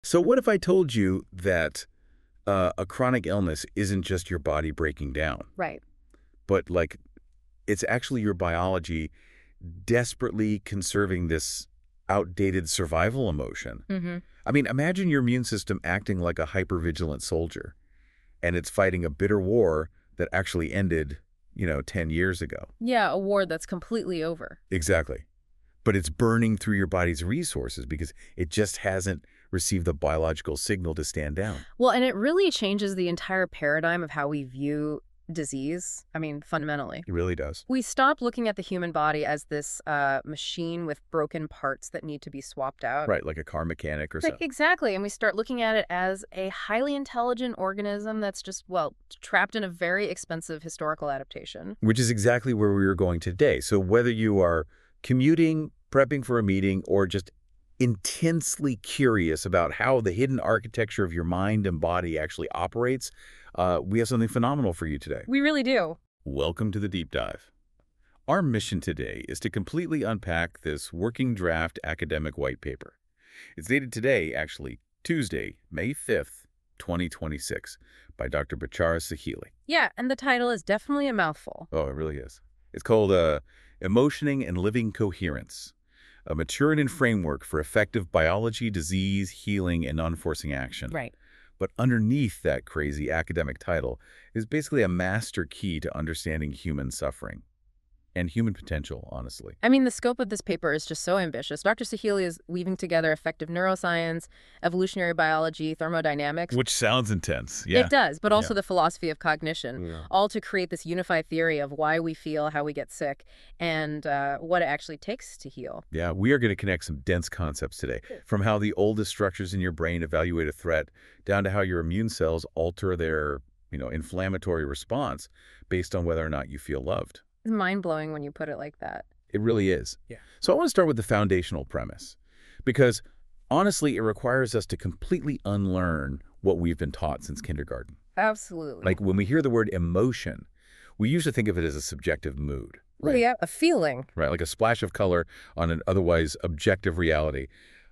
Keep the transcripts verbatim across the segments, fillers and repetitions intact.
So what if I told you that uh, a chronic illness isn't just your body breaking down, Right. but like it's actually your biology desperately conserving this outdated survival emotion? Mm-hmm. I mean, imagine your immune system acting like a hypervigilant soldier, and it's fighting a bitter war that actually ended, you know, ten years ago. Yeah, a war that's completely over. Exactly. But it's burning through your body's resources because it just hasn't received the biological signal to stand down. Well, and it really changes the entire paradigm of how we view disease. I mean, fundamentally. It really does. We stop looking at the human body as this uh, machine with broken parts that need to be swapped out. Right, like a car mechanic or Like, something. exactly. And we start looking at it as a highly intelligent organism that's just, well, trapped in a very expensive historical adaptation. Which is exactly where we were going today. So whether you are commuting, prepping for a meeting, or just intensely curious about how the hidden architecture of your mind and body actually operates, uh, we have something phenomenal for you today. We really do. Welcome to the Deep Dive. Our mission today is to completely unpack this working draft academic white paper. It's dated today, actually, Tuesday, May fifth, twenty twenty-six, by Doctor Bachara Sahili. Yeah, and the title is definitely a mouthful. Oh, it really is. It's called uh, Emotioning and Living Coherence, a Maturin framework for effective biology, disease, healing, and non-forcing action. Right. But underneath that crazy academic title is basically a master key to understanding human suffering and human potential, honestly. I mean, the scope of this paper is just so ambitious. Doctor Sahili is weaving together effective neuroscience, evolutionary biology, thermodynamics. Which sounds intense, yeah. It does, but also Yeah. the philosophy of cognition, Yeah. all to create this unified theory of why we feel, how we get sick, and uh, what it actually takes to heal. Yeah, we are going to connect some dense concepts today, from how the oldest structures in your brain evaluate a threat, down to how your immune cells alter their, you know, inflammatory response based on whether or not you feel loved. It's mind-blowing when you put it like that. It really is. Yeah. So I want to start with the foundational premise, because honestly, it requires us to completely unlearn what we've been taught since kindergarten. Absolutely. Like when we hear the word emotion, we usually think of it as a subjective mood, Well, yeah, a feeling. right? Like a splash of color on an otherwise objective reality.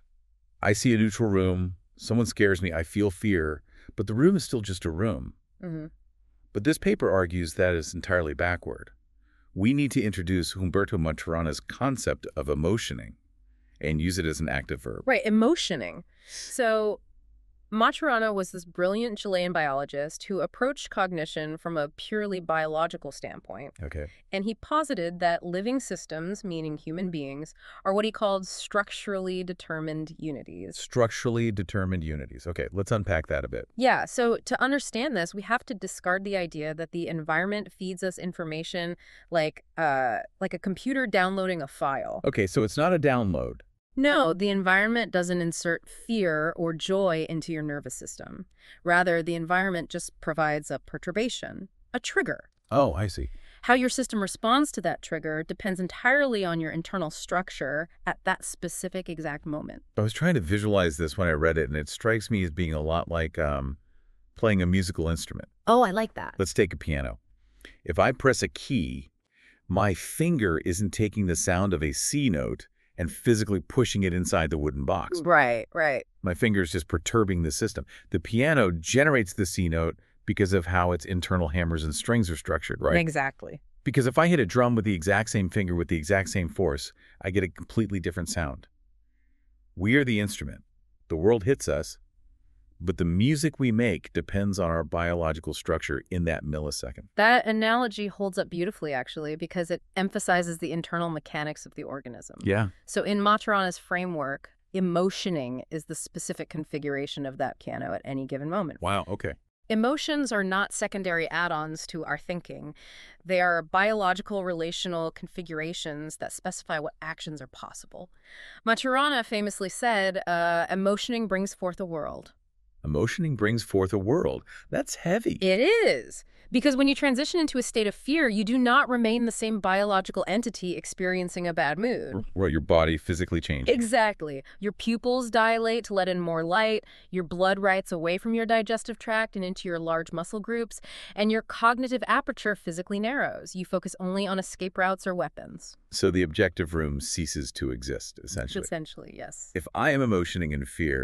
I see a neutral room, someone scares me, I feel fear, but the room is still just a room. Mm-hmm. But this paper argues that is entirely backward. We need to introduce Humberto Maturana's concept of emotioning and use it as an active verb. Right, emotioning. So Maturana was this brilliant Chilean biologist who approached cognition from a purely biological standpoint. Okay. And he posited that living systems, meaning human beings, are what he called structurally determined unities. Structurally determined unities. Okay, let's unpack that a bit. Yeah, so to understand this, we have to discard the idea that the environment feeds us information like uh, like a computer downloading a file. Okay, so it's not a download. No, the environment doesn't insert fear or joy into your nervous system. Rather, the environment just provides a perturbation, a trigger. Oh, I see. How your system responds to that trigger depends entirely on your internal structure at that specific exact moment. I was trying to visualize this when I read it, and it strikes me as being a lot like um, playing a musical instrument. Oh, I like that. Let's take a piano. If I press a key, my finger isn't taking the sound of a C note and physically pushing it inside the wooden box. Right, right. My finger is just perturbing the system. The piano generates the C note because of how its internal hammers and strings are structured, right? Exactly. Because if I hit a drum with the exact same finger with the exact same force, I get a completely different sound. We are the instrument. The world hits us, but the music we make depends on our biological structure in that millisecond. That analogy holds up beautifully, actually, because it emphasizes the internal mechanics of the organism. Yeah. So in Maturana's framework, emotioning is the specific configuration of that piano at any given moment. Wow, okay. Emotions are not secondary add-ons to our thinking. They are biological relational configurations that specify what actions are possible. Maturana famously said, uh, emotioning brings forth a world. Emotioning brings forth a world. That's heavy. It is. Because when you transition into a state of fear, you do not remain the same biological entity experiencing a bad mood. Right, your body physically changes. Exactly. Your pupils dilate to let in more light, your blood rights away from your digestive tract and into your large muscle groups, and your cognitive aperture physically narrows. You focus only on escape routes or weapons. So the objective room ceases to exist, essentially. Essentially, yes. If I am emotioning in fear,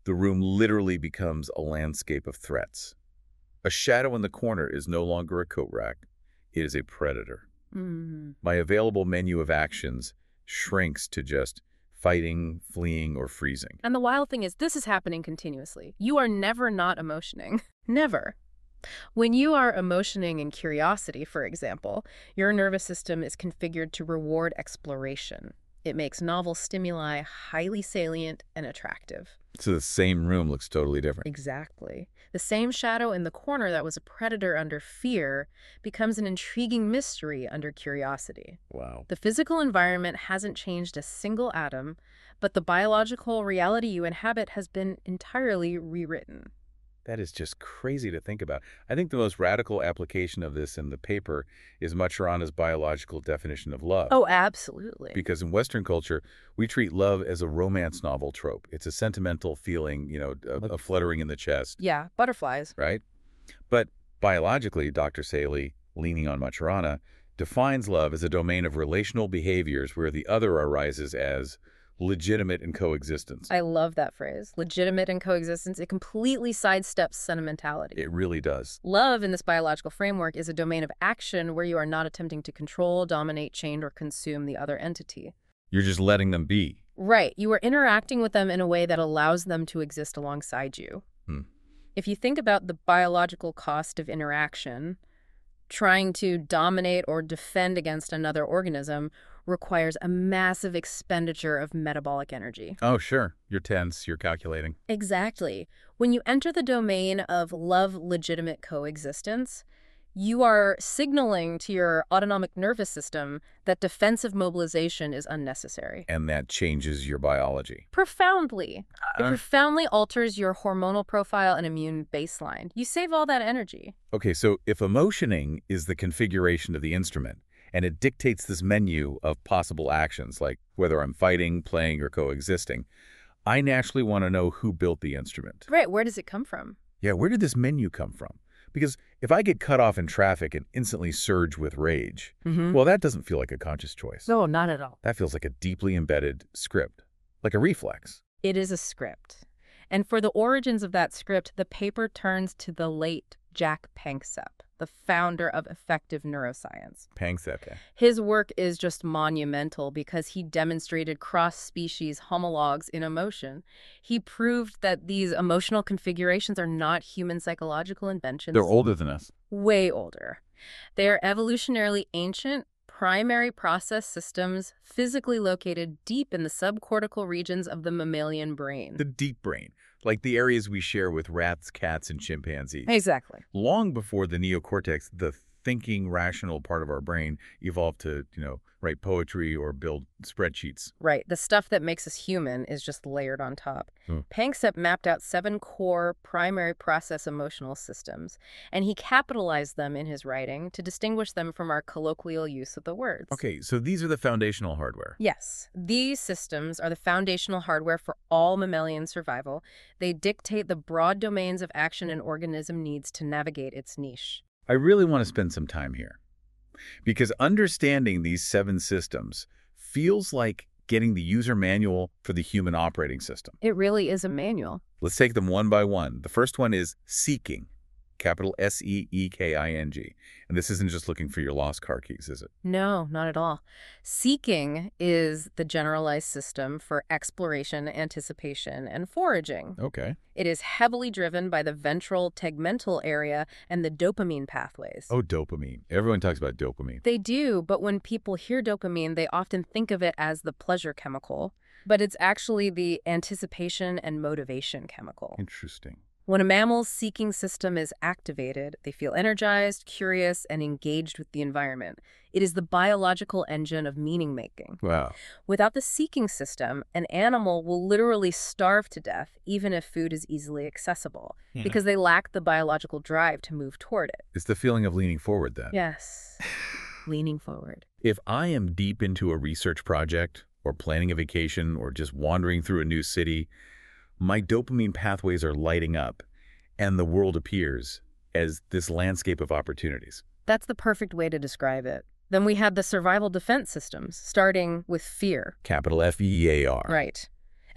The room literally becomes a landscape of threats. A shadow in the corner is no longer a coat rack. It is a predator. Mm. My available menu of actions shrinks to just fighting, fleeing, or freezing. And the wild thing is, this is happening continuously. You are never not emotioning. Never. When you are emotioning in curiosity, for example, your nervous system is configured to reward exploration. It makes novel stimuli highly salient and attractive. So the same room looks totally different. Exactly. The same shadow in the corner that was a predator under fear becomes an intriguing mystery under curiosity. Wow. The physical environment hasn't changed a single atom, but the biological reality you inhabit has been entirely rewritten. That is just crazy to think about. I think the most radical application of this in the paper is Maturana's biological definition of love. Oh, absolutely. Because in Western culture, we treat love as a romance novel trope. It's a sentimental feeling, you know, a, a fluttering in the chest, Yeah, butterflies. right? But biologically, Doctor Saley, leaning on Maturana, defines love as a domain of relational behaviors where the other arises as legitimate in coexistence. I love that phrase. Legitimate in coexistence. It completely sidesteps sentimentality. It really does. Love in this biological framework is a domain of action where you are not attempting to control, dominate, change, or consume the other entity. You're just letting them be. Right. You are interacting with them in a way that allows them to exist alongside you. Hmm. If you think about the biological cost of interaction, trying to dominate or defend against another organism requires a massive expenditure of metabolic energy. Oh, sure. You're tense. You're calculating. Exactly. When you enter the domain of love-legitimate coexistence, you are signaling to your autonomic nervous system that defensive mobilization is unnecessary. And that changes your biology. Profoundly. It Uh, profoundly alters your hormonal profile and immune baseline. You save all that energy. Okay, so if emotioning is the configuration of the instrument, and it dictates this menu of possible actions, like whether I'm fighting, playing, or coexisting, I naturally want to know who built the instrument. Right, where does it come from? Yeah, where did this menu come from? Because if I get cut off in traffic and instantly surge with rage, Mm-hmm. well, that doesn't feel like a conscious choice. No, not at all. That feels like a deeply embedded script, like a reflex. It is a script. And for the origins of that script, the paper turns to the late Jack Panksepp, the founder of effective neuroscience. Panksepp. His work is just monumental because he demonstrated cross-species homologs in emotion. He proved that these emotional configurations are not human psychological inventions. They're older than us. Way older. They are evolutionarily ancient, primary process systems physically located deep in the subcortical regions of the mammalian brain. The deep brain, like the areas we share with rats, cats, and chimpanzees. Exactly. Long before the neocortex, the thinking, rational part of our brain evolved to, you know, write poetry or build spreadsheets. Right. The stuff that makes us human is just layered on top. Hmm. Panksepp mapped out seven core primary process emotional systems, and he capitalized them in his writing to distinguish them from our colloquial use of the words. Okay, so these are the foundational hardware. Yes, these systems are the foundational hardware for all mammalian survival. They dictate the broad domains of action an organism needs to navigate its niche. I really want to spend some time here, because understanding these seven systems feels like getting the user manual for the human operating system. It really is a manual. Let's take them one by one. The first one is seeking, capital S E E K I N G. And this isn't just looking for your lost car keys, is it? No, not at all. Seeking is the generalized system for exploration, anticipation, and foraging. Okay. It is heavily driven by the ventral tegmental area and the dopamine pathways. Oh, dopamine. Everyone talks about dopamine. They do, but when people hear dopamine, they often think of it as the pleasure chemical, but it's actually the anticipation and motivation chemical. Interesting. When a mammal's seeking system is activated, they feel energized, curious, and engaged with the environment. It is the biological engine of meaning-making. Wow. Without the seeking system, an animal will literally starve to death, even if food is easily accessible, Yeah. because they lack the biological drive to move toward it. It's the feeling of leaning forward then. Yes, leaning forward. If I am deep into a research project or planning a vacation or just wandering through a new city, my dopamine pathways are lighting up and the world appears as this landscape of opportunities. That's the perfect way to describe it. Then we had the survival defense systems, starting with fear. Capital F E A R. Right.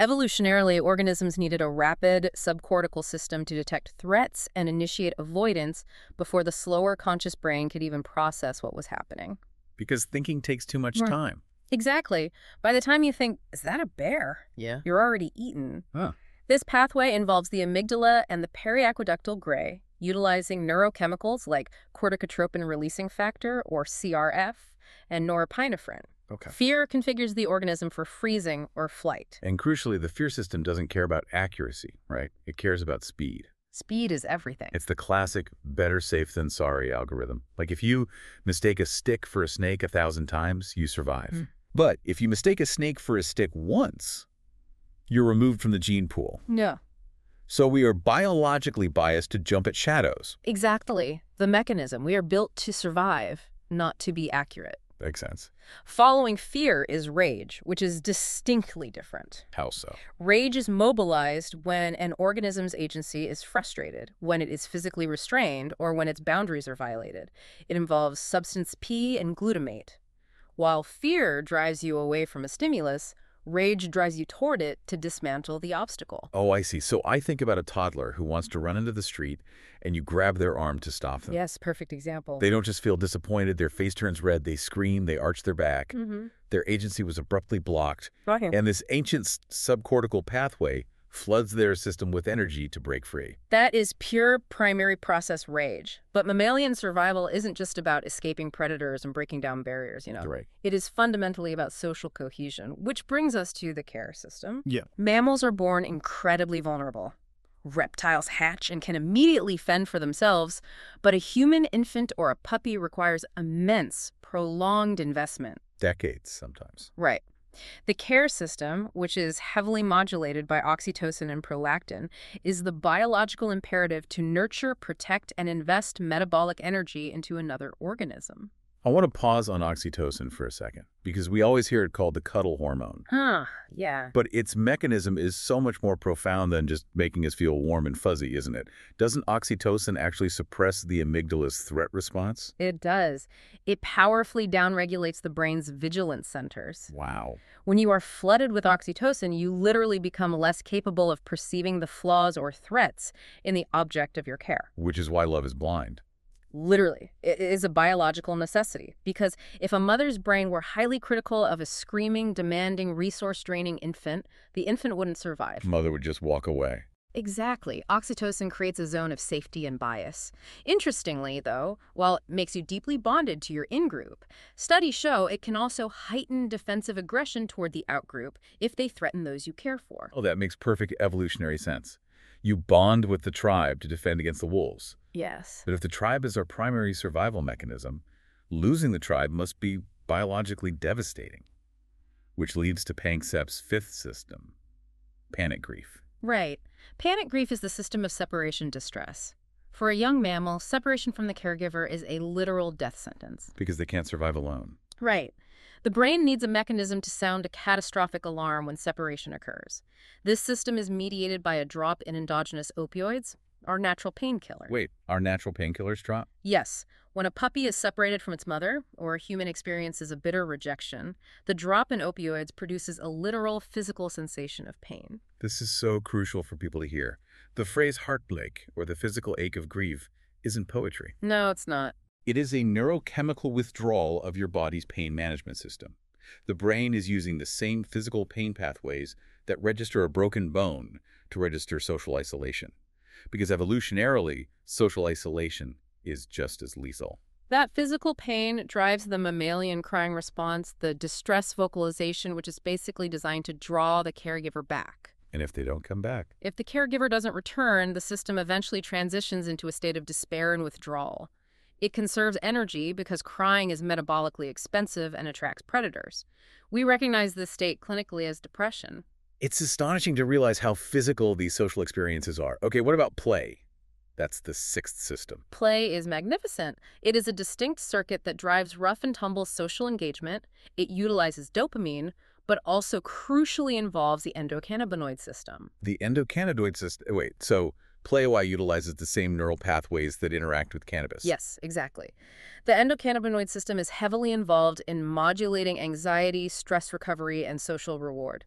Evolutionarily, organisms needed a rapid subcortical system to detect threats and initiate avoidance before the slower conscious brain could even process what was happening. Because thinking takes too much Right. time. Exactly. By the time you think, is that a bear? Yeah. You're already eaten. Huh. This pathway involves the amygdala and the periaqueductal gray, utilizing neurochemicals like corticotropin-releasing factor, or C R F, and norepinephrine. Okay. Fear configures the organism for freezing or flight. And crucially, the fear system doesn't care about accuracy, right? It cares about speed. Speed is everything. It's the classic better safe than sorry algorithm. Like if you mistake a stick for a snake a thousand times, you survive. Hmm. But if you mistake a snake for a stick once, you're removed from the gene pool. No. So we are biologically biased to jump at shadows. Exactly. The mechanism. We are built to survive, not to be accurate. Makes sense. Following fear is rage, which is distinctly different. How so? Rage is mobilized when an organism's agency is frustrated, when it is physically restrained, or when its boundaries are violated. It involves substance P and glutamate. While fear drives you away from a stimulus, rage drives you toward it to dismantle the obstacle. Oh, I see. So I think about a toddler who wants to run into the street and you grab their arm to stop them. Yes, perfect example. They don't just feel disappointed, their face turns red, they scream, they arch their back. Mm-hmm. Their agency was abruptly blocked, Right. and this ancient s- subcortical pathway floods their system with energy to break free. That is pure primary process rage. But mammalian survival isn't just about escaping predators and breaking down barriers, you know. Right. It is fundamentally about social cohesion, which brings us to the care system. Yeah. Mammals are born incredibly vulnerable. Reptiles hatch and can immediately fend for themselves, but a human infant or a puppy requires immense, prolonged investment. Decades sometimes. Right. The care system, which is heavily modulated by oxytocin and prolactin, is the biological imperative to nurture, protect, and invest metabolic energy into another organism. I want to pause on oxytocin for a second, because we always hear it called the cuddle hormone. Huh, yeah. But its mechanism is so much more profound than just making us feel warm and fuzzy, isn't it? Doesn't oxytocin actually suppress the amygdala's threat response? It does. It powerfully downregulates the brain's vigilance centers. Wow. When you are flooded with oxytocin, you literally become less capable of perceiving the flaws or threats in the object of your care. Which is why love is blind. Literally, it is a biological necessity, because if a mother's brain were highly critical of a screaming, demanding, resource-draining infant, the infant wouldn't survive. Mother would just walk away. Exactly. Oxytocin creates a zone of safety and bias. Interestingly, though, while it makes you deeply bonded to your in-group, studies show it can also heighten defensive aggression toward the out-group if they threaten those you care for. Oh, that makes perfect evolutionary sense. You bond with the tribe to defend against the wolves. Yes. But if the tribe is our primary survival mechanism, losing the tribe must be biologically devastating, which leads to Panksepp's fifth system, panic grief. Right. Panic grief is the system of separation distress. For a young mammal, separation from the caregiver is a literal death sentence. Because they can't survive alone. Right. The brain needs a mechanism to sound a catastrophic alarm when separation occurs. This system is mediated by a drop in endogenous opioids, our natural painkiller. Wait, our natural painkillers drop? Yes. When a puppy is separated from its mother, or a human experiences a bitter rejection, the drop in opioids produces a literal physical sensation of pain. This is so crucial for people to hear. The phrase heartbreak, or the physical ache of grief, isn't poetry. No, it's not. It is a neurochemical withdrawal of your body's pain management system. The brain is using the same physical pain pathways that register a broken bone to register social isolation. Because evolutionarily, social isolation is just as lethal. That physical pain drives the mammalian crying response, the distress vocalization, which is basically designed to draw the caregiver back. And if they don't come back? If the caregiver doesn't return, the system eventually transitions into a state of despair and withdrawal. It conserves energy because crying is metabolically expensive and attracts predators. We recognize this state clinically as depression. It's astonishing to realize how physical these social experiences are. Okay, what about play? That's the sixth system. Play is magnificent. It is a distinct circuit that drives rough and tumble social engagement. It utilizes dopamine, but also crucially involves the endocannabinoid system. The endocannabinoid system, wait, so Play O I utilizes the same neural pathways that interact with cannabis. Yes, exactly. The endocannabinoid system is heavily involved in modulating anxiety, stress recovery, and social reward. Hmm.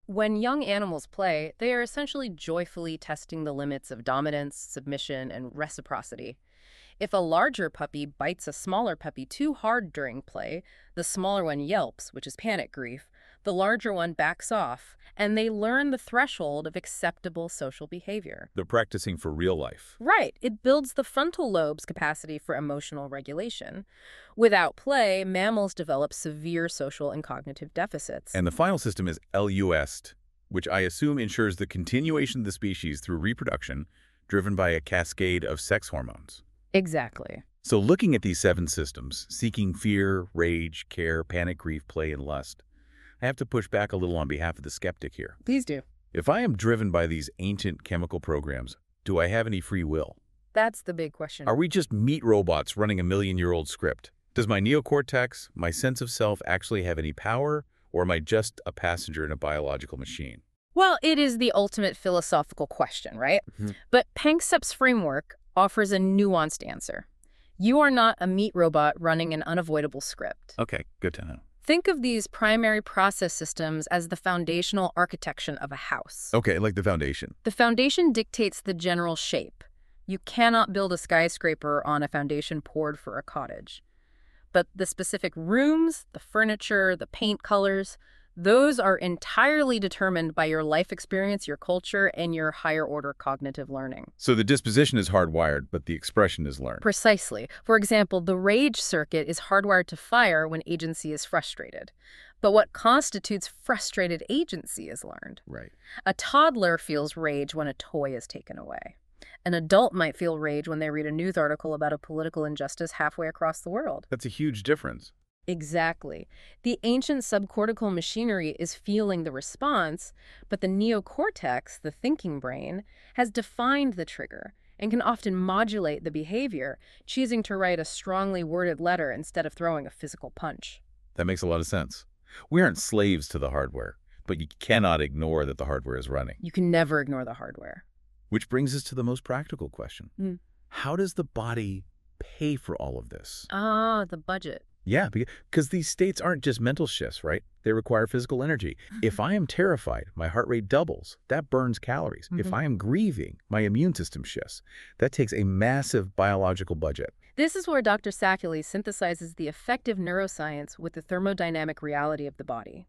When young animals play, they are essentially joyfully testing the limits of dominance, submission, and reciprocity. If a larger puppy bites a smaller puppy too hard during play, the smaller one yelps, which is panic grief, the larger one backs off, and they learn the threshold of acceptable social behavior. They're practicing for real life. Right. It builds the frontal lobe's capacity for emotional regulation. Without play, mammals develop severe social and cognitive deficits. And the final system is L U S T, which I assume ensures the continuation of the species through reproduction, driven by a cascade of sex hormones. Exactly. So looking at these seven systems, seeking fear, rage, care, panic, grief, play, and lust, I have to push back a little on behalf of the skeptic here. Please do. If I am driven by these ancient chemical programs, do I have any free will? That's the big question. Are we just meat robots running a million-year-old script? Does my neocortex, my sense of self, actually have any power, or am I just a passenger in a biological machine? Well, it is the ultimate philosophical question, right? Mm-hmm. But Panksepp's framework offers a nuanced answer. You are not a meat robot running an unavoidable script. Okay, good to know. Think of these primary process systems as the foundational architecture of a house. Okay, like the foundation. The foundation dictates the general shape. You cannot build a skyscraper on a foundation poured for a cottage. But the specific rooms, the furniture, the paint colors, those are entirely determined by your life experience, your culture, and your higher order cognitive learning. So the disposition is hardwired, but the expression is learned. Precisely. For example, the rage circuit is hardwired to fire when agency is frustrated. But what constitutes frustrated agency is learned. Right. A toddler feels rage when a toy is taken away. An adult might feel rage when they read a news article about a political injustice halfway across the world. That's a huge difference. Exactly. The ancient subcortical machinery is feeling the response, but the neocortex, the thinking brain, has defined the trigger and can often modulate the behavior, choosing to write a strongly worded letter instead of throwing a physical punch. That makes a lot of sense. We aren't slaves to the hardware, but you cannot ignore that the hardware is running. You can never ignore the hardware. Which brings us to the most practical question. Mm. How does the body pay for all of this? Ah, the budget. Yeah, because these states aren't just mental shifts, right? They require physical energy. If I am terrified, my heart rate doubles. That burns calories. Mm-hmm. If I am grieving, my immune system shifts. That takes a massive biological budget. This is where Doctor Sackler synthesizes the effective neuroscience with the thermodynamic reality of the body.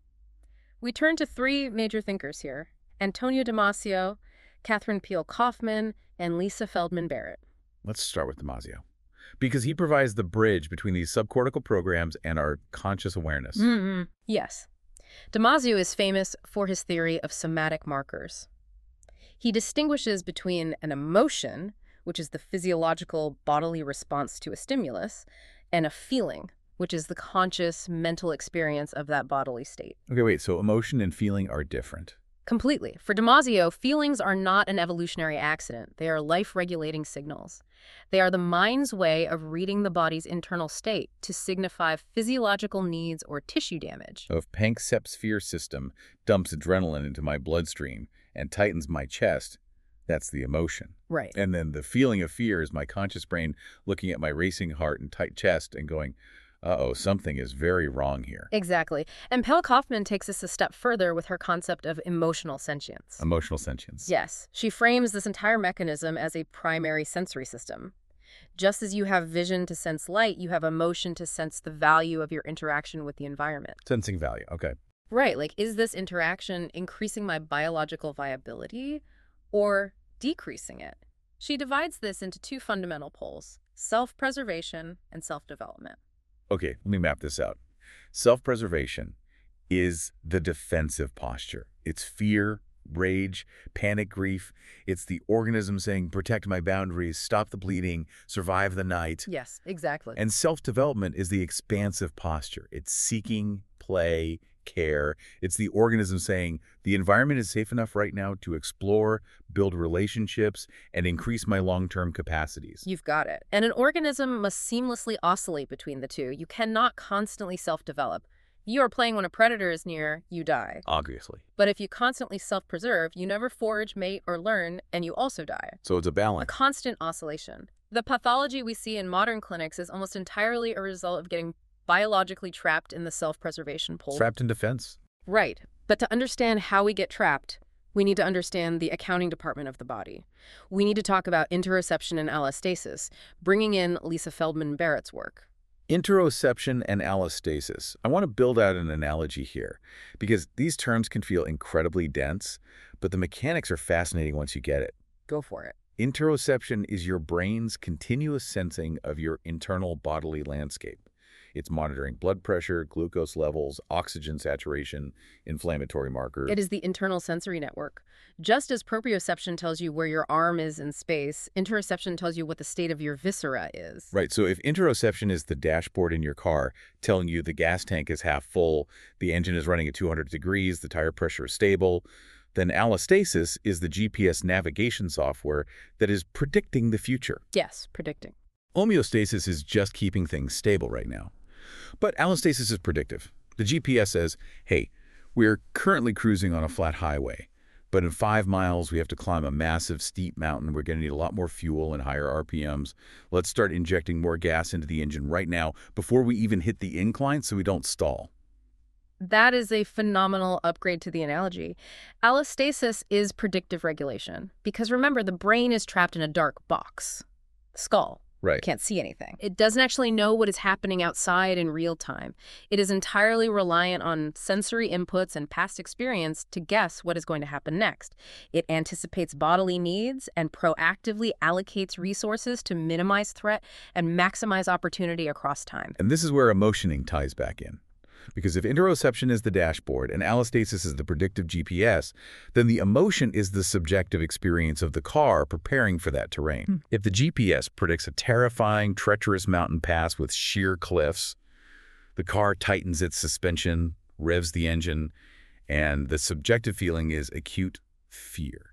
We turn to three major thinkers here: Antonio Damasio, Catherine Peel Kaufman, and Lisa Feldman Barrett. Let's start with Damasio, because he provides the bridge between these subcortical programs and our conscious awareness. Mm-hmm. Yes. Damasio is famous for his theory of somatic markers. He distinguishes between an emotion, which is the physiological bodily response to a stimulus, and a feeling, which is the conscious mental experience of that bodily state. Okay, wait, so emotion and feeling are different. Completely. For Damasio, feelings are not an evolutionary accident. They are life-regulating signals. They are the mind's way of reading the body's internal state to signify physiological needs or tissue damage. So if Panksepp's fear system dumps adrenaline into my bloodstream and tightens my chest, that's the emotion. Right. And then the feeling of fear is my conscious brain looking at my racing heart and tight chest and going, uh-oh, something is very wrong here. Exactly. And Pell Kaufman takes this a step further with her concept of emotional sentience. Emotional sentience. Yes. She frames this entire mechanism as a primary sensory system. Just as you have vision to sense light, you have emotion to sense the value of your interaction with the environment. Sensing value, okay. Right. Like, is this interaction increasing my biological viability or decreasing it? She divides this into two fundamental poles: self-preservation and self-development. Okay, let me map this out. Self-preservation is the defensive posture. It's fear, rage, panic, grief. It's the organism saying, protect my boundaries, stop the bleeding, survive the night. Yes, exactly. And self-development is the expansive posture. It's seeking, play, care. It's the organism saying, the environment is safe enough right now to explore, build relationships, and increase my long-term capacities. You've got it. And an organism must seamlessly oscillate between the two. You cannot constantly self-develop. You are playing when a predator is near, you die. Obviously. But if you constantly self-preserve, you never forage, mate, or learn, and you also die. So it's a balance. A constant oscillation. The pathology we see in modern clinics is almost entirely a result of getting biologically trapped in the self-preservation pole. Trapped in defense. Right. But to understand how we get trapped, we need to understand the accounting department of the body. We need to talk about interoception and allostasis, bringing in Lisa Feldman Barrett's work. Interoception and allostasis. I want to build out an analogy here, because these terms can feel incredibly dense, but the mechanics are fascinating once you get it. Go for it. Interoception is your brain's continuous sensing of your internal bodily landscape. It's monitoring blood pressure, glucose levels, oxygen saturation, inflammatory markers. It is the internal sensory network. Just as proprioception tells you where your arm is in space, interoception tells you what the state of your viscera is. Right, so if interoception is the dashboard in your car telling you the gas tank is half full, the engine is running at two hundred degrees, the tire pressure is stable, then allostasis is the G P S navigation software that is predicting the future. Yes, predicting. Homeostasis is just keeping things stable right now. But allostasis is predictive. The G P S says, hey, we're currently cruising on a flat highway, but in five miles we have to climb a massive, steep mountain. We're going to need a lot more fuel and higher R P Ms. Let's start injecting more gas into the engine right now before we even hit the incline so we don't stall. That is a phenomenal upgrade to the analogy. Allostasis is predictive regulation, because remember, the brain is trapped in a dark box, the skull. Right. Can't see anything. It doesn't actually know what is happening outside in real time. It is entirely reliant on sensory inputs and past experience to guess what is going to happen next. It anticipates bodily needs and proactively allocates resources to minimize threat and maximize opportunity across time. And this is where emotioning ties back in. Because if interoception is the dashboard and allostasis is the predictive G P S, then the emotion is the subjective experience of the car preparing for that terrain. Hmm. If the G P S predicts a terrifying, treacherous mountain pass with sheer cliffs, the car tightens its suspension, revs the engine, and the subjective feeling is acute fear.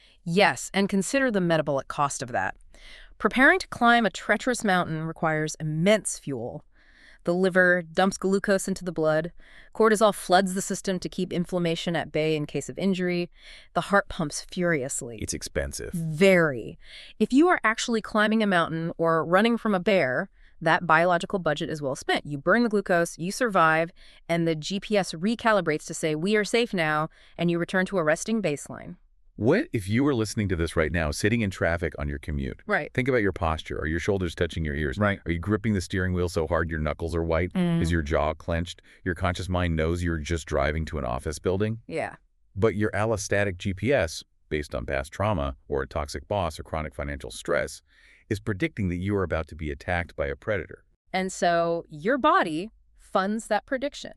Yes, and consider the metabolic cost of that. Preparing to climb a treacherous mountain requires immense fuel. The liver dumps glucose into the blood. Cortisol floods the system to keep inflammation at bay in case of injury. The heart pumps furiously. It's expensive. Very. If you are actually climbing a mountain or running from a bear, that biological budget is well spent. You burn the glucose, you survive, and the G P S recalibrates to say, we are safe now, and you return to a resting baseline. What if you were listening to this right now, sitting in traffic on your commute? Right. Think about your posture. Are your shoulders touching your ears? Right. Are you gripping the steering wheel so hard your knuckles are white? Mm. Is your jaw clenched? Your conscious mind knows you're just driving to an office building? Yeah. But your allostatic G P S, based on past trauma or a toxic boss or chronic financial stress, is predicting that you are about to be attacked by a predator. And so your body funds that prediction.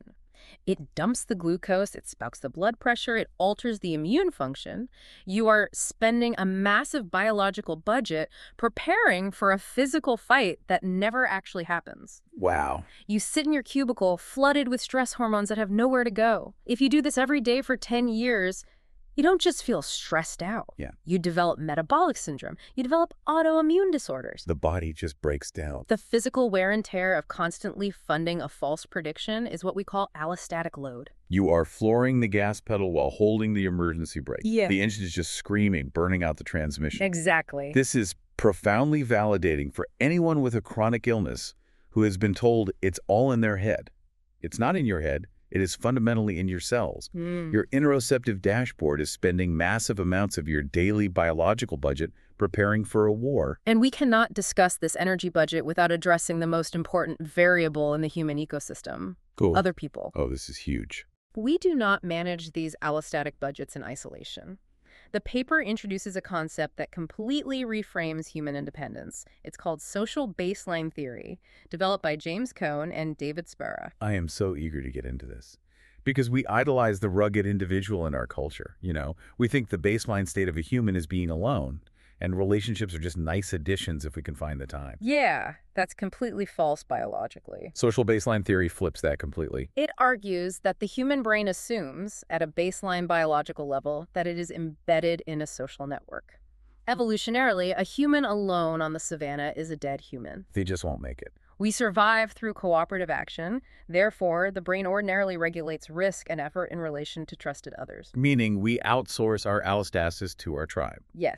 It dumps the glucose, it spikes the blood pressure, it alters the immune function. You are spending a massive biological budget preparing for a physical fight that never actually happens. Wow. You sit in your cubicle flooded with stress hormones that have nowhere to go. If you do this every day for ten years, you don't just feel stressed out. Yeah. You develop metabolic syndrome. You develop autoimmune disorders. The body just breaks down. The physical wear and tear of constantly funding a false prediction is what we call allostatic load. You are flooring the gas pedal while holding the emergency brake. Yeah. The engine is just screaming, burning out the transmission. Exactly. This is profoundly validating for anyone with a chronic illness who has been told it's all in their head. It's not in your head. It is fundamentally in your cells. Mm. Your interoceptive dashboard is spending massive amounts of your daily biological budget preparing for a war. And we cannot discuss this energy budget without addressing the most important variable in the human ecosystem, Cool. other people. Oh, this is huge. We do not manage these allostatic budgets in isolation. The paper introduces a concept that completely reframes human independence. It's called social baseline theory, developed by James Cone and David Spera. I am so eager to get into this because we idolize the rugged individual in our culture. You know, we think the baseline state of a human is being alone, and relationships are just nice additions if we can find the time. Yeah, that's completely false biologically. Social baseline theory flips that completely. It argues that the human brain assumes, at a baseline biological level, that it is embedded in a social network. Evolutionarily, a human alone on the savannah is a dead human. They just won't make it. We survive through cooperative action. Therefore, the brain ordinarily regulates risk and effort in relation to trusted others. Meaning we outsource our allostasis to our tribe. Yes.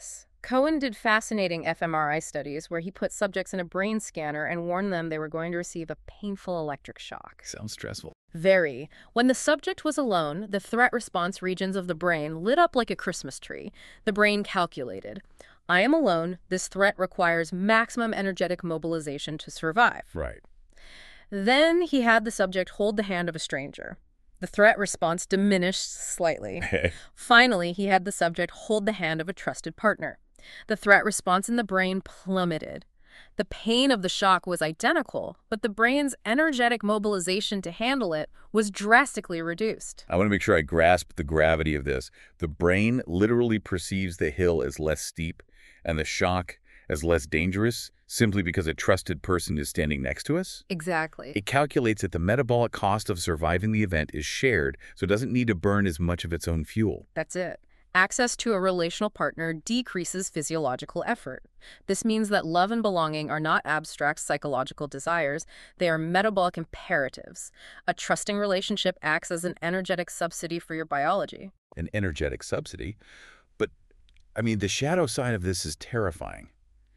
Cohen did fascinating f M R I studies where he put subjects in a brain scanner and warned them they were going to receive a painful electric shock. Sounds stressful. Very. When the subject was alone, the threat response regions of the brain lit up like a Christmas tree. The brain calculated, I am alone. This threat requires maximum energetic mobilization to survive. Right. Then he had the subject hold the hand of a stranger. The threat response diminished slightly. Finally, he had the subject hold the hand of a trusted partner. The threat response in the brain plummeted. The pain of the shock was identical, but the brain's energetic mobilization to handle it was drastically reduced. I want to make sure I grasp the gravity of this. The brain literally perceives the hill as less steep and the shock as less dangerous simply because a trusted person is standing next to us? Exactly. It calculates that the metabolic cost of surviving the event is shared, so it doesn't need to burn as much of its own fuel. That's it. Access to a relational partner decreases physiological effort. This means that love and belonging are not abstract psychological desires, they are metabolic imperatives. A trusting relationship acts as an energetic subsidy for your biology. An energetic subsidy? But, I mean, the shadow side of this is terrifying.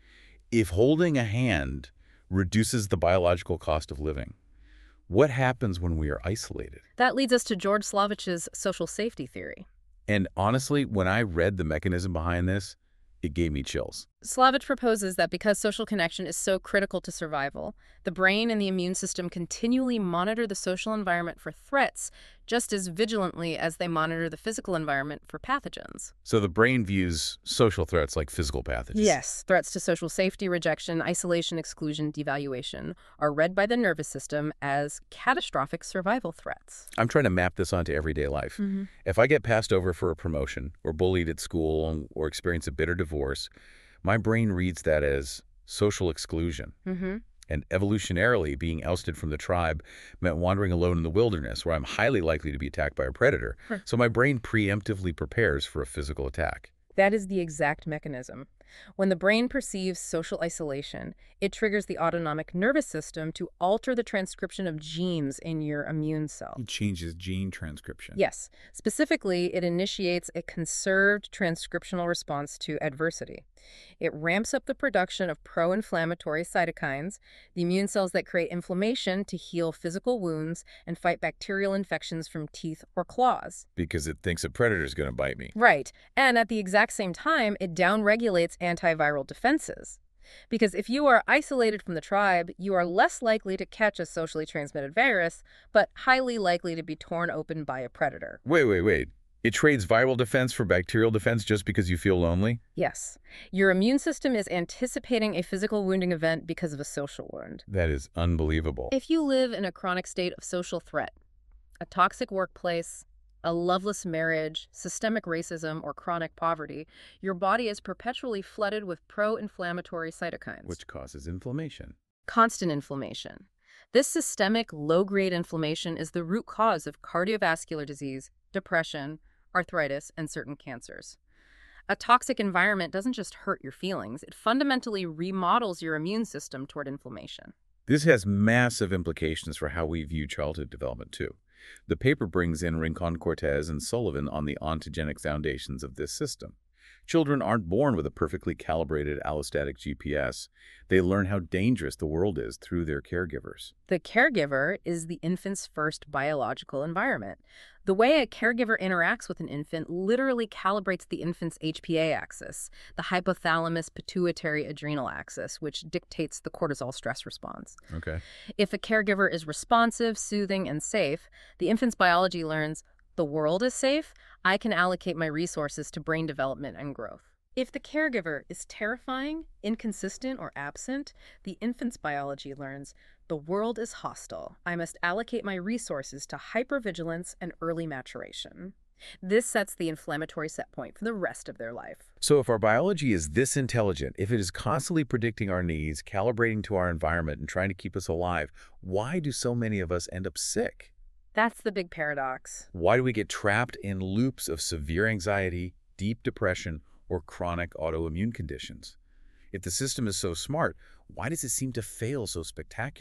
If holding a hand reduces the biological cost of living, what happens when we are isolated? That leads us to George Slavich's social safety theory. And honestly, when I read the mechanism behind this, it gave me chills. Slavich proposes that because social connection is so critical to survival, the brain and the immune system continually monitor the social environment for threats just as vigilantly as they monitor the physical environment for pathogens. So the brain views social threats like physical pathogens. Yes, threats to social safety, rejection, isolation, exclusion, devaluation are read by the nervous system as catastrophic survival threats. I'm trying to map this onto everyday life. Mm-hmm. If I get passed over for a promotion or bullied at school or experience a bitter divorce, my brain reads that as social exclusion. Mm-hmm. And evolutionarily, being ousted from the tribe meant wandering alone in the wilderness, where I'm highly likely to be attacked by a predator. Right. So my brain preemptively prepares for a physical attack. That is the exact mechanism. When the brain perceives social isolation, it triggers the autonomic nervous system to alter the transcription of genes in your immune cell. It changes gene transcription. Yes. Specifically, it initiates a conserved transcriptional response to adversity. It ramps up the production of pro-inflammatory cytokines, the immune cells that create inflammation to heal physical wounds and fight bacterial infections from teeth or claws. Because it thinks a predator is going to bite me. Right. And at the exact same time, it downregulates antiviral defenses. Because if you are isolated from the tribe, you are less likely to catch a socially transmitted virus, but highly likely to be torn open by a predator. Wait, wait, wait. It trades viral defense for bacterial defense just because you feel lonely? Yes. Your immune system is anticipating a physical wounding event because of a social wound. That is unbelievable. If you live in a chronic state of social threat, a toxic workplace, a loveless marriage, systemic racism, or chronic poverty, your body is perpetually flooded with pro-inflammatory cytokines. Which causes inflammation. Constant inflammation. This systemic, low-grade inflammation is the root cause of cardiovascular disease, depression, arthritis, and certain cancers. A toxic environment doesn't just hurt your feelings, it fundamentally remodels your immune system toward inflammation. This has massive implications for how we view childhood development, too. The paper brings in Rincon-Cortez and Sullivan on the ontogenic foundations of this system. Children aren't born with a perfectly calibrated allostatic G P S. They learn how dangerous the world is through their caregivers. The caregiver is the infant's first biological environment. The way a caregiver interacts with an infant literally calibrates the infant's H P A axis, the hypothalamus-pituitary-adrenal axis, which dictates the cortisol stress response. Okay. If a caregiver is responsive, soothing, and safe, the infant's biology learns, the world is safe, I can allocate my resources to brain development and growth. If the caregiver is terrifying, inconsistent, or absent, the infant's biology learns, the world is hostile. I must allocate my resources to hypervigilance and early maturation. This sets the inflammatory set point for the rest of their life. So if our biology is this intelligent, if it is constantly predicting our needs, calibrating to our environment, and trying to keep us alive, why do so many of us end up sick? That's the big paradox. Why do we get trapped in loops of severe anxiety, deep depression, or chronic autoimmune conditions? If the system is so smart, why does it seem to fail so spectacularly?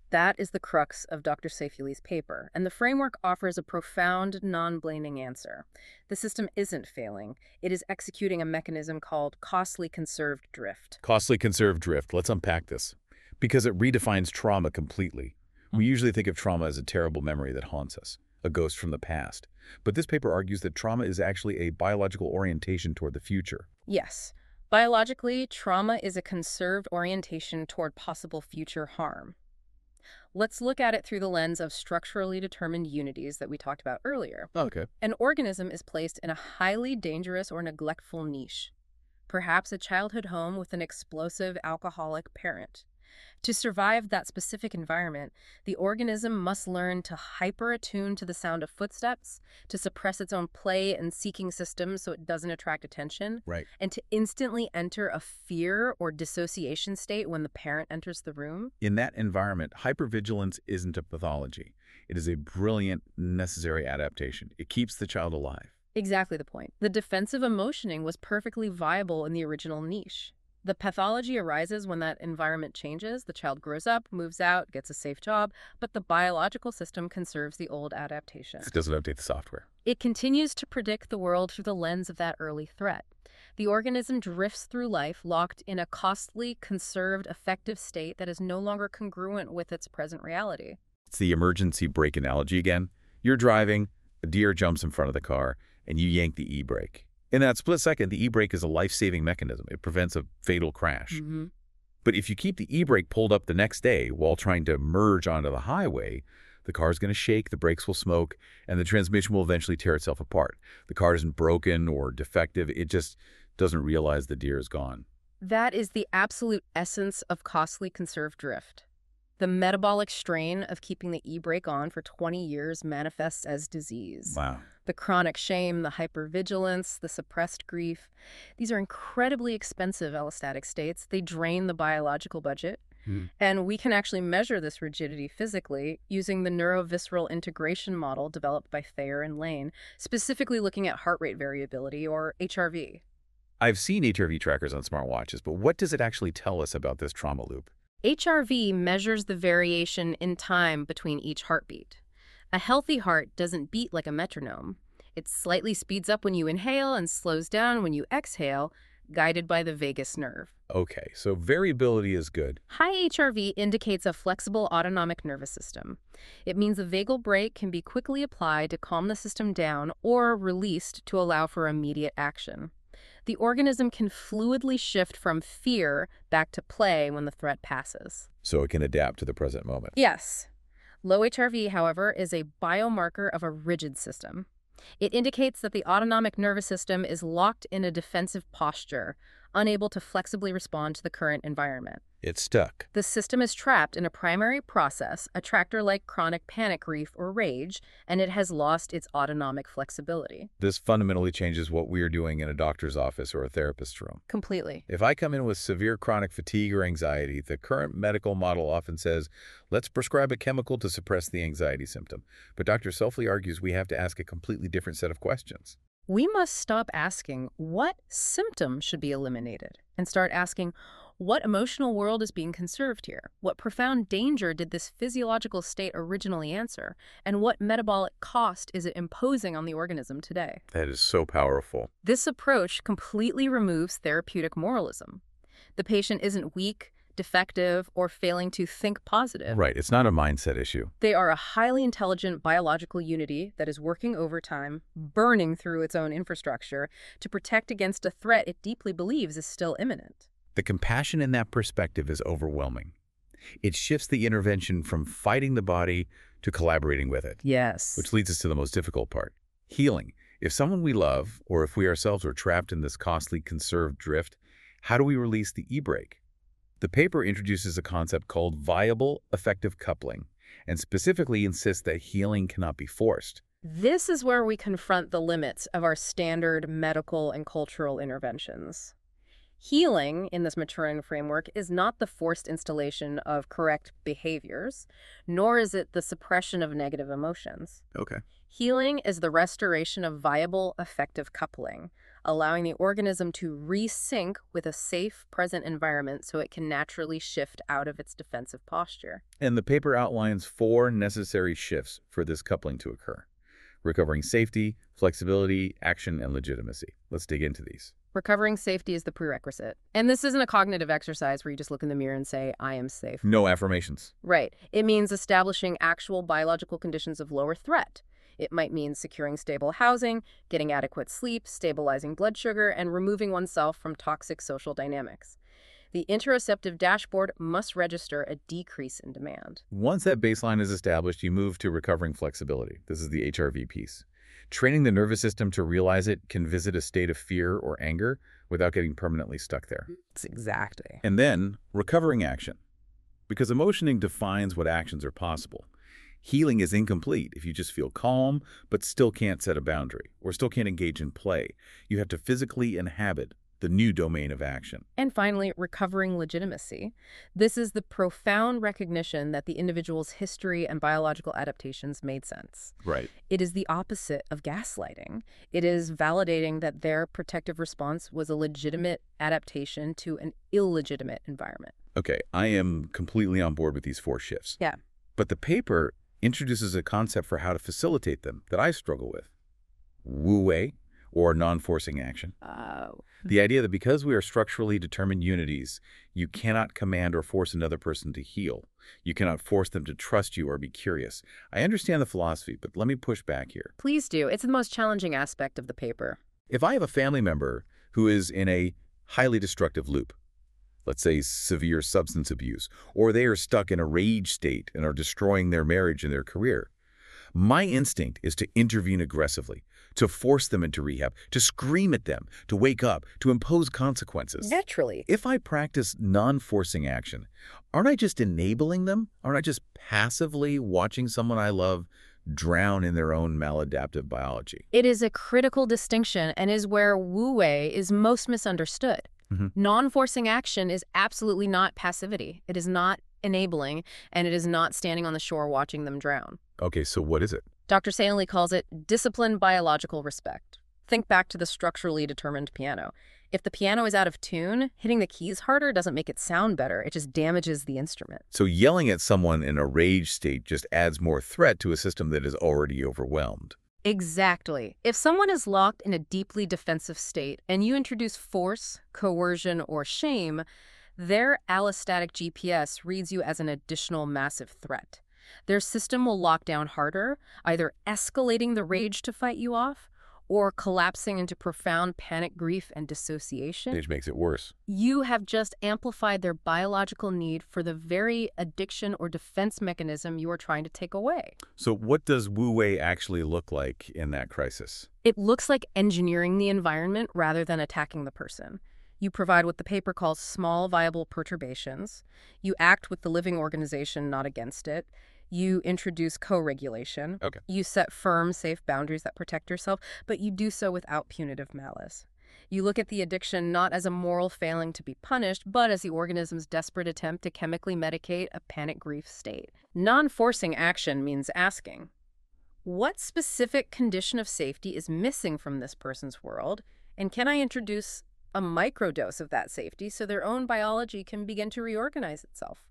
That is the crux of Doctor Saifuli's paper, and the framework offers a profound, non-blaming answer. The system isn't failing. It is executing a mechanism called costly conserved drift. Costly conserved drift. Let's unpack this. Because it redefines trauma completely. We usually think of trauma as a terrible memory that haunts us, a ghost from the past. But this paper argues that trauma is actually a biological orientation toward the future. Yes. Biologically, trauma is a conserved orientation toward possible future harm. Let's look at it through the lens of structurally determined unities that we talked about earlier. Okay. An organism is placed in a highly dangerous or neglectful niche, perhaps a childhood home with an explosive alcoholic parent. To survive that specific environment, the organism must learn to hyper-attune to the sound of footsteps, to suppress its own play and seeking system so it doesn't attract attention, Right. and to instantly enter a fear or dissociation state when the parent enters the room. In that environment, hypervigilance isn't a pathology. It is a brilliant, necessary adaptation. It keeps the child alive. Exactly the point. The defensive emotioning was perfectly viable in the original niche. The pathology arises when that environment changes, the child grows up, moves out, gets a safe job, but the biological system conserves the old adaptation. It doesn't update the software. It continues to predict the world through the lens of that early threat. The organism drifts through life locked in a costly, conserved, effective state that is no longer congruent with its present reality. It's the emergency brake analogy again. You're driving, a deer jumps in front of the car, and you yank the e-brake. In that split second, the e-brake is a life-saving mechanism. It prevents a fatal crash. Mm-hmm. But if you keep the e-brake pulled up the next day while trying to merge onto the highway, the car's going to shake, the brakes will smoke, and the transmission will eventually tear itself apart. The car isn't broken or defective. It just doesn't realize the deer is gone. That is the absolute essence of costly conserved drift. The metabolic strain of keeping the e-brake on for twenty years manifests as disease. Wow. The chronic shame, the hypervigilance, the suppressed grief. These are incredibly expensive allostatic states. They drain the biological budget. Hmm. And we can actually measure this rigidity physically using the neurovisceral integration model developed by Thayer and Lane, specifically looking at heart rate variability, or H R V. I've seen H R V trackers on smartwatches, but what does it actually tell us about this trauma loop? H R V measures the variation in time between each heartbeat. A healthy heart doesn't beat like a metronome. It slightly speeds up when you inhale and slows down when you exhale, guided by the vagus nerve. Okay, so variability is good. High H R V indicates a flexible autonomic nervous system. It means a vagal brake can be quickly applied to calm the system down or released to allow for immediate action. The organism can fluidly shift from fear back to play when the threat passes. So it can adapt to the present moment. Yes. Low H R V, however, is a biomarker of a rigid system. It indicates that the autonomic nervous system is locked in a defensive posture, unable to flexibly respond to the current environment. It's stuck. The system is trapped in a primary process, a tractor like chronic panic grief or rage, and it has lost its autonomic flexibility. This fundamentally changes what we're doing in a doctor's office or a therapist's room. Completely. If I come in with severe chronic fatigue or anxiety, the current medical model often says, let's prescribe a chemical to suppress the anxiety symptom. But Doctor Saifuli argues we have to ask a completely different set of questions. We must stop asking what symptom should be eliminated and start asking what emotional world is being conserved here? What profound danger did this physiological state originally answer? And what metabolic cost is it imposing on the organism today? That is so powerful. This approach completely removes therapeutic moralism. The patient isn't weak, defective, or failing to think positive. Right. It's not a mindset issue. They are a highly intelligent biological unity that is working overtime, burning through its own infrastructure to protect against a threat it deeply believes is still imminent. The compassion in that perspective is overwhelming. It shifts the intervention from fighting the body to collaborating with it. Yes. Which leads us to the most difficult part, healing. If someone we love, or if we ourselves are trapped in this costly conserved drift, how do we release the e-brake? The paper introduces a concept called viable effective coupling, and specifically insists that healing cannot be forced. This is where we confront the limits of our standard medical and cultural interventions. Healing, in this Maturin framework, is not the forced installation of correct behaviors, nor is it the suppression of negative emotions. Okay. Healing is the restoration of viable, effective coupling, allowing the organism to resync with a safe, present environment so it can naturally shift out of its defensive posture. And the paper outlines four necessary shifts for this coupling to occur: recovering safety, flexibility, action, and legitimacy. Let's dig into these. Recovering safety is the prerequisite. And this isn't a cognitive exercise where you just look in the mirror and say, I am safe. No affirmations. Right. It means establishing actual biological conditions of lower threat. It might mean securing stable housing, getting adequate sleep, stabilizing blood sugar, and removing oneself from toxic social dynamics. The interoceptive dashboard must register a decrease in demand. Once that baseline is established, you move to recovering flexibility. This is the H R V piece. Training the nervous system to realize it can visit a state of fear or anger without getting permanently stuck there. That's exactly. And then, recovering action. Because emotioning defines what actions are possible. Healing is incomplete if you just feel calm, but still can't set a boundary, or still can't engage in play. You have to physically inhabit the new domain of action. And finally, recovering legitimacy. This is the profound recognition that the individual's history and biological adaptations made sense. Right. It is the opposite of gaslighting. It is validating that their protective response was a legitimate adaptation to an illegitimate environment. Okay, I am completely on board with these four shifts. Yeah. But the paper introduces a concept for how to facilitate them that I struggle with. Wu-wei, or non-forcing action. Oh. The idea that because we are structurally determined unities, you cannot command or force another person to heal. You cannot force them to trust you or be curious. I understand the philosophy, but let me push back here. Please do. It's the most challenging aspect of the paper. If I have a family member who is in a highly destructive loop, let's say severe substance abuse, or they are stuck in a rage state and are destroying their marriage and their career, my instinct is to intervene aggressively, to force them into rehab, to scream at them, to wake up, to impose consequences. Naturally. If I practice non-forcing action, aren't I just enabling them? Aren't I just passively watching someone I love drown in their own maladaptive biology? It is a critical distinction and is where Wu-wei is most misunderstood. Mm-hmm. Non-forcing action is absolutely not passivity. It is not enabling, and it is not standing on the shore watching them drown. Okay, so what is it? Doctor Sainley calls it disciplined biological respect. Think back to the structurally determined piano. If the piano is out of tune, hitting the keys harder doesn't make it sound better. It just damages the instrument. So yelling at someone in a rage state just adds more threat to a system that is already overwhelmed. Exactly. If someone is locked in a deeply defensive state and you introduce force, coercion, or shame, their allostatic G P S reads you as an additional massive threat. Their system will lock down harder, either escalating the rage to fight you off or collapsing into profound panic, grief, and dissociation. Which makes it worse. You have just amplified their biological need for the very addiction or defense mechanism you are trying to take away. So what does Wu-wei actually look like in that crisis? It looks like engineering the environment rather than attacking the person. You provide what the paper calls small, viable perturbations. You act with the living organization, not against it. You introduce co-regulation. Okay. You set firm, safe boundaries that protect yourself, but you do so without punitive malice. You look at the addiction not as a moral failing to be punished, but as the organism's desperate attempt to chemically medicate a panic grief state. Non-forcing action means asking, what specific condition of safety is missing from this person's world, and can I introduce a microdose of that safety so their own biology can begin to reorganize itself?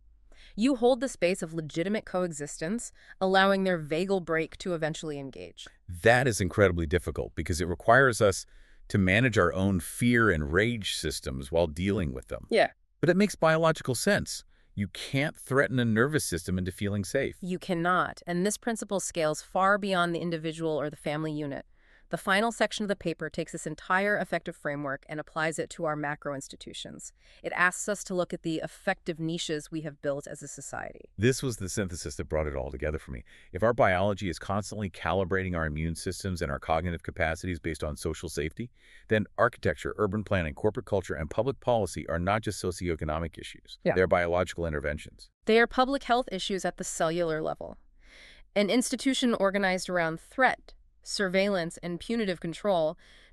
You hold the space of legitimate coexistence, allowing their vagal break to eventually engage. That is incredibly difficult because it requires us to manage our own fear and rage systems while dealing with them. Yeah. But it makes biological sense. You can't threaten a nervous system into feeling safe. You cannot, and this principle scales far beyond the individual or the family unit. The final section of the paper takes this entire effective framework and applies it to our macro institutions. It asks us to look at the effective niches we have built as a society. This was the synthesis that brought it all together for me. If our biology is constantly calibrating our immune systems and our cognitive capacities based on social safety, then architecture, urban planning, corporate culture, and public policy are not just socioeconomic issues. Yeah. They're biological interventions. They are public health issues at the cellular level. An institution organized around threat, surveillance, and punitive control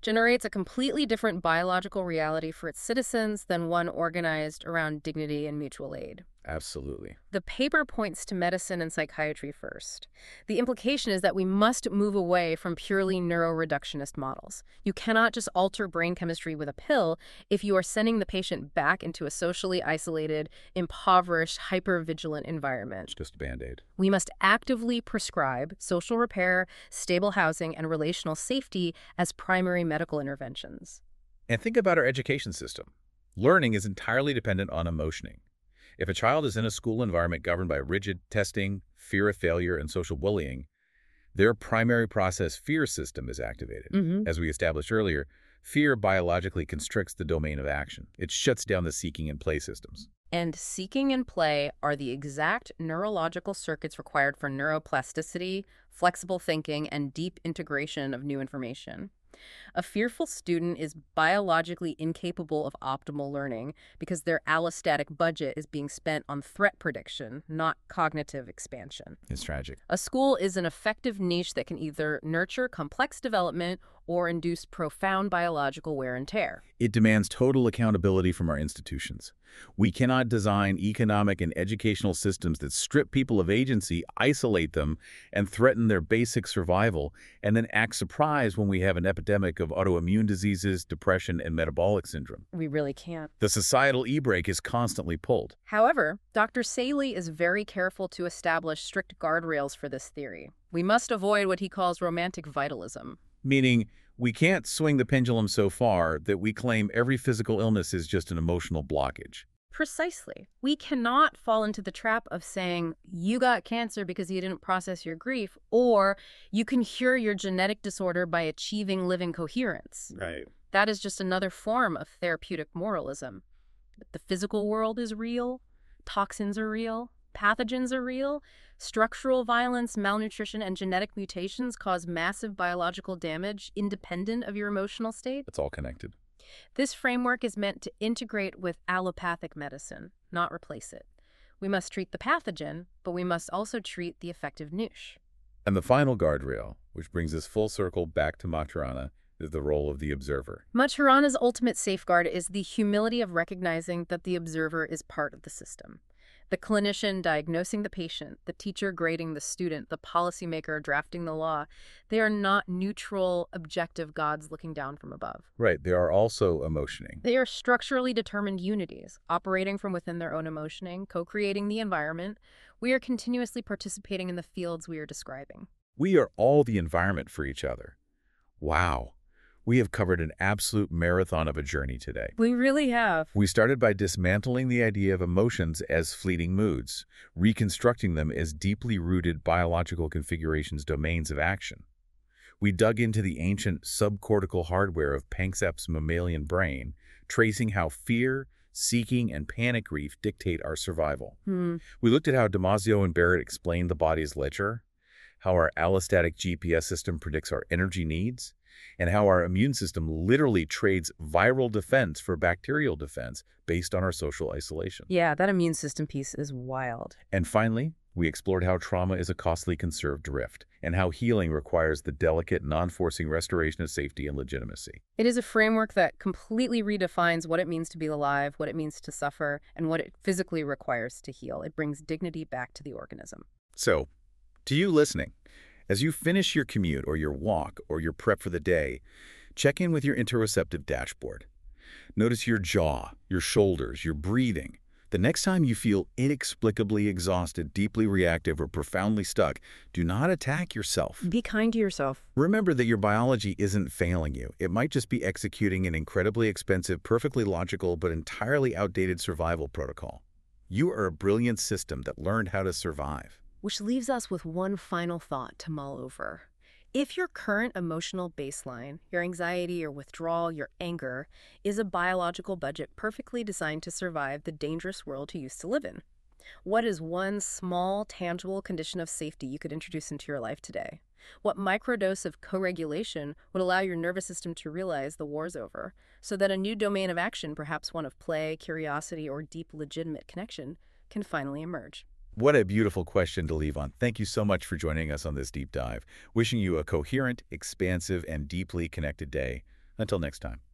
generates a completely different biological reality for its citizens than one organized around dignity and mutual aid. Absolutely. The paper points to medicine and psychiatry first. The implication is that we must move away from purely neuroreductionist models. You cannot just alter brain chemistry with a pill if you are sending the patient back into a socially isolated, impoverished, hypervigilant environment. It's just a Band-Aid. We must actively prescribe social repair, stable housing, and relational safety as primary medical interventions. And think about our education system. Learning is entirely dependent on emotioning. If a child is in a school environment governed by rigid testing, fear of failure, and social bullying, their primary process fear system is activated. Mm-hmm. As we established earlier, fear biologically constricts the domain of action. It shuts down the seeking and play systems. And seeking and play are the exact neurological circuits required for neuroplasticity, flexible thinking, and deep integration of new information. A fearful student is biologically incapable of optimal learning because their allostatic budget is being spent on threat prediction, not cognitive expansion. It's tragic. A school is an effective niche that can either nurture complex development or induce profound biological wear and tear. It demands total accountability from our institutions. We cannot design economic and educational systems that strip people of agency, isolate them, and threaten their basic survival, and then act surprised when we have an epidemic of autoimmune diseases, depression, and metabolic syndrome. We really can't. The societal e-brake is constantly pulled. However, Doctor Saley is very careful to establish strict guardrails for this theory. We must avoid what he calls romantic vitalism. Meaning, we can't swing the pendulum so far that we claim every physical illness is just an emotional blockage. Precisely. We cannot fall into the trap of saying, you got cancer because you didn't process your grief, or you can cure your genetic disorder by achieving living coherence. Right. That is just another form of therapeutic moralism. The physical world is real, toxins are real, pathogens are real, structural violence, malnutrition, and genetic mutations cause massive biological damage independent of your emotional state. It's all connected. This framework is meant to integrate with allopathic medicine, not replace it. We must treat the pathogen, but we must also treat the affective niche. And the final guardrail, which brings us full circle back to Maturana, is the role of the observer. Maturana's ultimate safeguard is the humility of recognizing that the observer is part of the system. The clinician diagnosing the patient, the teacher grading the student, the policymaker drafting the law, they are not neutral, objective gods looking down from above. Right, they are also emotioning. They are structurally determined unities, operating from within their own emotioning, co-creating the environment. We are continuously participating in the fields we are describing. We are all the environment for each other. Wow. We have covered an absolute marathon of a journey today. We really have. We started by dismantling the idea of emotions as fleeting moods, reconstructing them as deeply rooted biological configurations domains of action. We dug into the ancient subcortical hardware of Panksepp's mammalian brain, tracing how fear, seeking, and panic grief dictate our survival. Hmm. We looked at how Damasio and Barrett explained the body's ledger, how our allostatic G P S system predicts our energy needs, and how our immune system literally trades viral defense for bacterial defense based on our social isolation. Yeah, that immune system piece is wild. And finally, we explored how trauma is a costly conserved drift, and how healing requires the delicate, non-forcing restoration of safety and legitimacy. It is a framework that completely redefines what it means to be alive, what it means to suffer, and what it physically requires to heal. It brings dignity back to the organism. So, to you listening, as you finish your commute or your walk or your prep for the day, check in with your interoceptive dashboard. Notice your jaw, your shoulders, your breathing. The next time you feel inexplicably exhausted, deeply reactive, or profoundly stuck, do not attack yourself. Be kind to yourself. Remember that your biology isn't failing you. It might just be executing an incredibly expensive, perfectly logical, but entirely outdated survival protocol. You are a brilliant system that learned how to survive. Which leaves us with one final thought to mull over. If your current emotional baseline, your anxiety or withdrawal, your anger, is a biological budget perfectly designed to survive the dangerous world you used to live in, what is one small, tangible condition of safety you could introduce into your life today? What microdose of co-regulation would allow your nervous system to realize the war's over, so that a new domain of action, perhaps one of play, curiosity, or deep legitimate connection, can finally emerge? What a beautiful question to leave on. Thank you so much for joining us on this deep dive. Wishing you a coherent, expansive, and deeply connected day. Until next time.